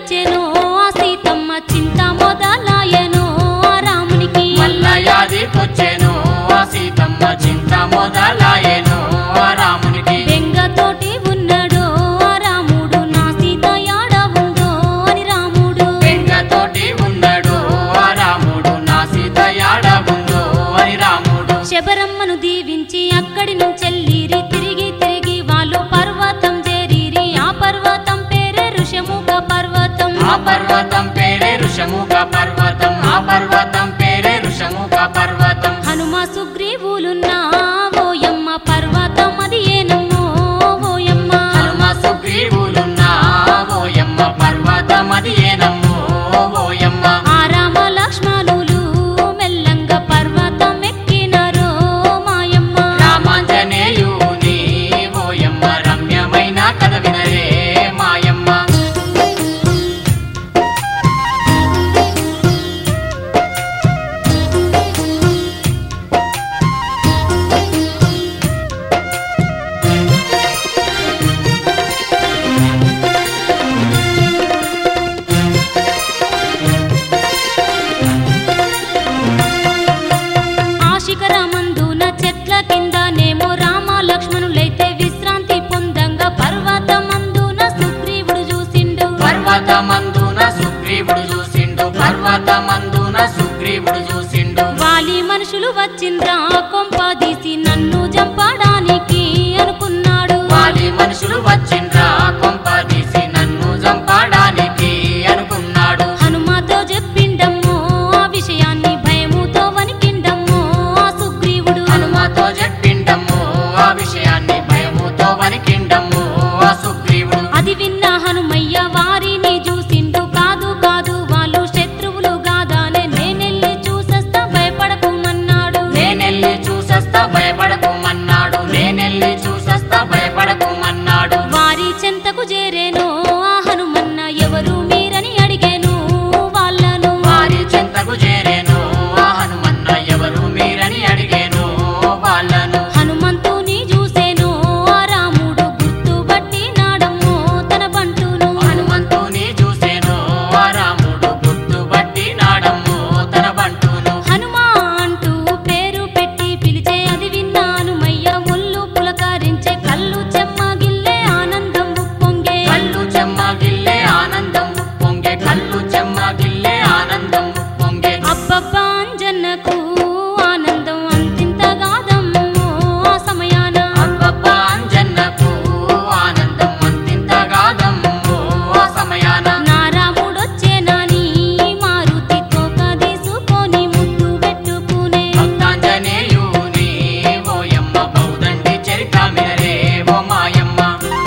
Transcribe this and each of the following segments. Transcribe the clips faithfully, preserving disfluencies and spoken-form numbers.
వచ్చెనో ఆ సీతమ్మ చింత మొదలాయెనో ఆ రామునికి మల్లయాదికొచ్చెనో ఆ సీతమ్మ చింత మొదలాయెనో ఆ రామునికి బెంగతోటి ఉన్నాడో ఆ రాముడు నా సీత యాడ ఉందో అని రాముడు బెంగతోటి ఉన్నాడో ఆ రాముడు నా సీత యాడ ఉందో అని రాముడు శబరమ్మను దీవించి అక్కడి నుంచెల్లిరి తిరిగి తిరిగి వాళ్ళు పర్వతం చేరిరి ఆ పర్వతం పేరే ఋషముఖ పర్వతం ఆ పర్వతం పేరే ఋషముఖ పర్వతం ఆ పర్వతం పేరే ఋషముఖ పర్వతం హనుమ సుగ్రీవులున్నా ఓయమ్మ పర్వతం అది ఏనమ్మో ఓయమ్మ హనుమ సుగ్రీవులున్నా ఓయమ్మ పర్వతం అది ఏనమ్మో ఓయమ్మ ఆ రామ లక్ష్మణులు మెల్లంగా పర్వతం ఎక్కినారో మాయమ్మ రామాంజనేయుని ఓయమ్మ రమ్యమైన కథ వినరే మాయమ్మ ఆ శిఖరమందున చెట్ల కిందనేమో రామ లక్ష్మణులైతే విశ్రాంతి పొందంగా పర్వతమందున సుగ్రీవుడు చూసిండు పర్వతమందున సుగ్రీవుడు చూసిండు పర్వతమందున సుగ్రీవుడు చూసిండు వాలి మనుషులు వచ్చిండ్రా కొంపదీసి నన్ను చంపడానికి అనుకున్నాడు వాలి మనుషులు వచ్చిండ్రా కొంపదీసి నన్ను చంపడానికి అనుకున్నాడు హనుమతో చెప్పిండమ్మో ఆ విషయాన్ని భయముతో వణికిండమ్మో ఆ సుగ్రీవుడు హనుమతో చెప్పిండమ్మో ఆ విషయాన్ని భయముతో వణికిండమ్మో ఆ సుగ్రీవుడు అది విన్న హనుమయ్య వారిని చూసిండు కాదు కాదు వాళ్ళు శత్రువులు కాదానే నేనెళ్ళి చూసస్తా భయపడకుమన్నాడు నేనెళ్ళి చూసస్తా భయపడకుమన్నాడు నేనెళ్ళి చూసస్తా భయపడకుమన్నాడు వారి చెంతకు చేరేను ఆ హనుమన్న ఎవరు మీరని అడిగేను వాళ్ళను వారి చెంతకు చేరేను ఆ హనుమన్న ఎవరు మీరని అడిగేను వాళ్ళను హనుమంతుని చూసేను ఆ రాముడు గుర్తుబట్టి నాడమ్మో తన బంటును హనుమంతుని చూసేను ఆ రాముడు గుర్తుబట్టి నాడమ్మో తన బంటును హనుమా అంటూ పేరు పెట్టి పిలిచే అది విన్న హనుమయ్య ఒళ్ళు పులకరించే కళ్ళు చెమ్మగిల్లే ఆనందం ఉప్పొంగే కళ్ళు చెమ్మగిల్లే ఆనందం ఉప్పొంగే కళ్ళు చెమ్మగిల్లే ఆనందం ఉప్పొంగే అబ్బబ్బా అంజన్నకు ఆనందం అంతింత కాదమ్మో ఆ సమయాన అబ్బబ్బా అంజన్నకు ఆనందం అంతింత కాదమ్మో ఆ సమయాన నా రాముడొచ్చేనని మారుతి తోక తీసుకొని ముద్దు పెట్టుకునే భక్తాంజనేయుని ఓయమ్మ బౌదండి చరిత మినరే ఓ మాయమ్మ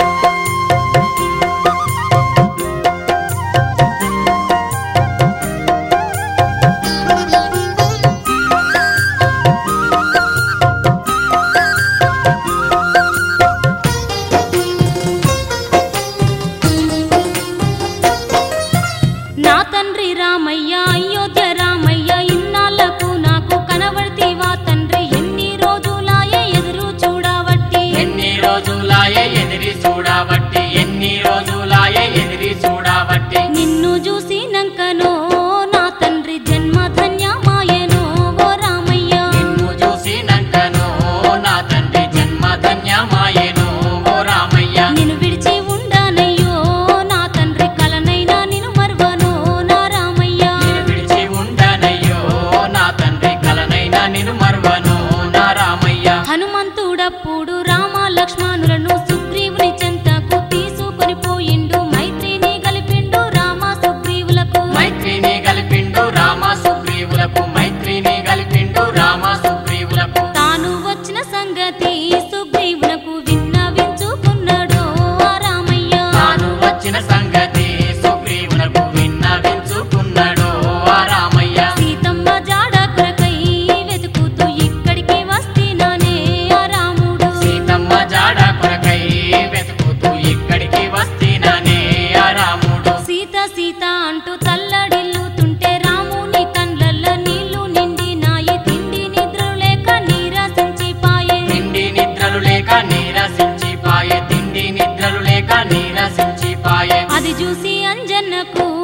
నా తండ్రి రామయ్య అయోధ్య రామయ్య ఇన్నాళ్లకు నాకు కనబడితివా తండ్రి ఎన్ని రోజులాయే ఎదురు చూడవట్టి ఎన్ని రోజులాయే ఎదిరి చూడబట్టి ఎన్ని రోజులాయే ఎదిరి చూడబట్టి నిన్ను చూసినంకనో నా తండ్రి జన్మ ధన్యమాయెనో ఓ రామయ్య నిన్ను చూసినంకనో నా తండ్రి జన్మ ధన్యమాయెనో ఓ రామయ్య నిన్ను విడిచి ఉండనయ్యో నా తండ్రి కలనైనా నిన్ను మర్వనో నా రామయ్య నిన్ను విడిచి ఉండనయ్యో నా తండ్రి కలనైనా నిన్ను మర్వను నా రామయ్య హనుమంతుడప్పుడు రామ లక్ష్మణులను సుగ్రీవుని చెంతకు తీసుకొని పోయిండు మైత్రిని కలిపిండు రామ సుగ్రీవులకు మైత్రిని కలిపిండు రామ సుగ్రీవులకు మైత్రిని కలిపిండు రామ సుగ్రీవులకు తాను వచ్చిన సంగతి సుగ్రీవునకు విన్నవించుకున్నాడు ఆ రామయ్య తాను వచ్చిన సంగతి సుగ్రీవునకు విన్నవించుకున్నాడు ఆ రామయ్య సీతమ్మ జాడ కొరకై వెతుకుతూ ఇక్కడికి వస్తేనానే ఆ రాముడు సీతమ్మ జాడ కొరకై వెతుకుతూ ఇక్కడికి వస్తేననే ఆ రాముడు సీత సీత అంటూ తల్లడిల్లుతుంటే రాముని కండ్లల్ల నీళ్లు నిండినాయి తిండి నిద్రలు లేక నీరసించిపాయే తిండి నిద్రలు లేక నీరసించిపాయే తిండి నిద్రలు లేక నీరసించిపాయే అది చూసి అంజన్నకు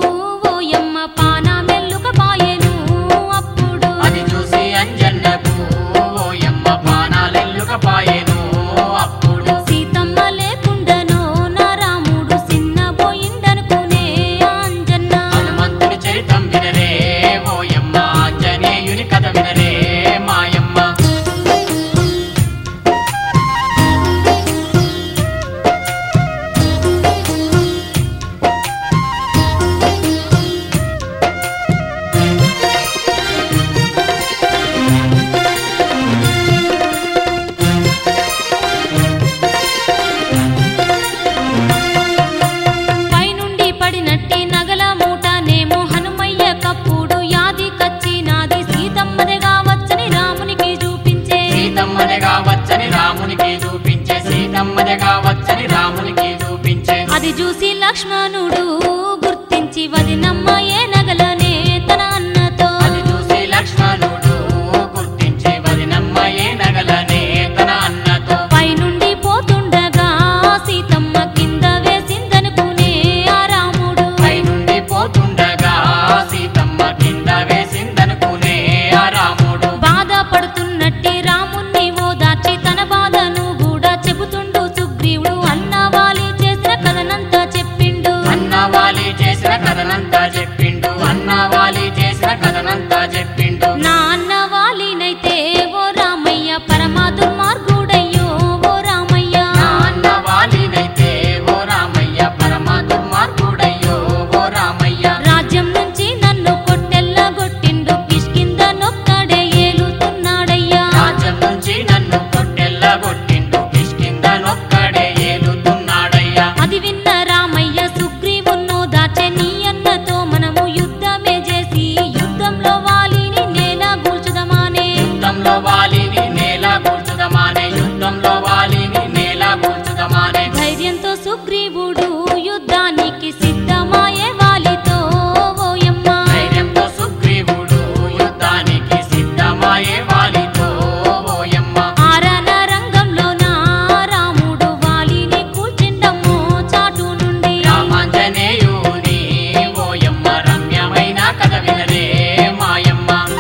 నగల మూటనేమో హనుమయ్య కప్పుడు యాది కచ్చినాది సీతమ్మదిగా వచ్చని రామునికి చూపించే సీతమ్మదిగా వచ్చని రామునికి చూపించే సీతమ్మదిగా వచ్చని రామునికి చూపించే అది చూసి లక్ష్మణుడు గుర్తించి వదినమ్మ ఏ నగలనే తన అన్నతో అది చూసి లక్ష్మణుడు గుర్తించి వదినమ్మ ఏ నగలనే తన అన్నతో పైనుండి పోతుండగా సీతమ్మ కింద వేసిందనుకునే ఆ రాముడు పైనుండి పోతుండగా సీతమ్మ కింద వేసిందనుకునే ఆ రాముడు బాధపడుతున్నట్టి రాముణ్ణి ఓదార్చి తన బాధను కూడా చెబుతుండు సుగ్రీవుడు అన్నవాలి చేసిన కథనంతా చెప్పిండు అన్నవాలి చేసిన కథనంతా చెప్పిండు అన్నవాలి చేసిన కథనంతా చెప్పిండు నా అన్నవాలినైతే ఓ రామయ్య పరమా దుర్మార్గుడయ్యో ఓ రామయ్య నా అన్నవాలినైతే ఓ రామయ్య పరమ దుర్మార్గుడయ్యో ఓ రామయ్య రాజ్యం నుంచి నన్ను కొట్టెల్లగొట్టిండు కిష్కింద నొక్కడే ఏలుతున్నాడయ్యా రాజ్యం నుంచి నన్ను కొట్టెల్లగొట్టిండు కిష్కింద నొక్కడే ఏలుతున్నాడయ్యా అది విన్న రామయ్య సుగ్రీవున్నో దాచే నీ అన్నతో మనము యుద్ధమే చేసి యుద్ధంలో వాలిని నేల కూల్చుదమానే యుద్ధంలో వాలిని నేల కూల్చుదమానే యుద్ధంలో వాలిని నేల కూల్చుదమానే ధైర్యంతో సుగ్రీవుడు యుద్ధానికి సిద్ధమాయే వాలితో ఓయమ్మ ధైర్యంతో సుగ్రీవుడు యుద్ధానికి సిద్ధమాయే వాలితో ఓయమ్మ ఆరణ రంగంలో నా రాముడు వాలిని కూల్చిండమ్మో చాటు నుండి రామాంజనేయుని ఓయమ్మ రమ్యమైన కథ వినరే మాయమ్మ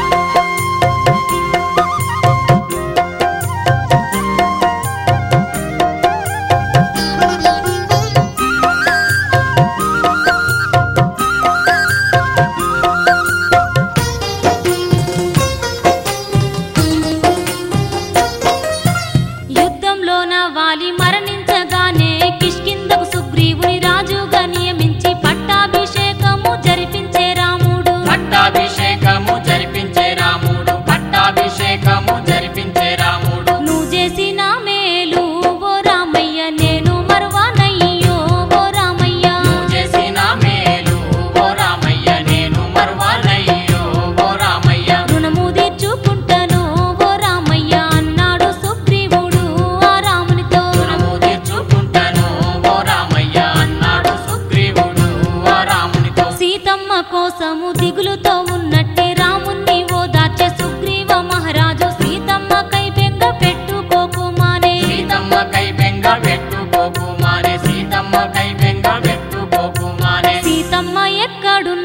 యుద్ధంలోన వాలి మరణించగానే కిష్కిందకు సుగ్రీవుని రాజుగా నియమించి పట్టాభిషేకము జరిపించే రాముడు పట్టాభిషేకము జరిపించే రాముడు పట్టాభిషేకము జరిపించే రాముడు నువ్వు చేసిన మేలు ఓ రామయ్య నేను మరువానయ్యో ఓ రామయ్య నువ్వు చేసిన మేలు ఓ రామయ్య నేను మరువానయ్యో ఓ రామయ్య రుణము తీర్చుకుంటాను ఓ రామయ్య అన్నాడు సుగ్రీవుడు ఆ రామునితో రుణము తీర్చుకుంటాను ఓ రామయ్య అన్నాడు సుగ్రీవుడు ఆ రామునితో సీతమ్మ కోసము దిగులుతో ఉన్నట్టే రాముణ్ణి ఓదార్చే సుగ్రీవ మహారాజు సీతమ్మ కై బెంగ పెట్టుకోకుమానే సీతమ్మ కై బెంగ పెట్టుకోకు మానే సీతమ్మ కై బెంగ పెట్టుకోకు మానే సీతమ్మ ఎక్కడు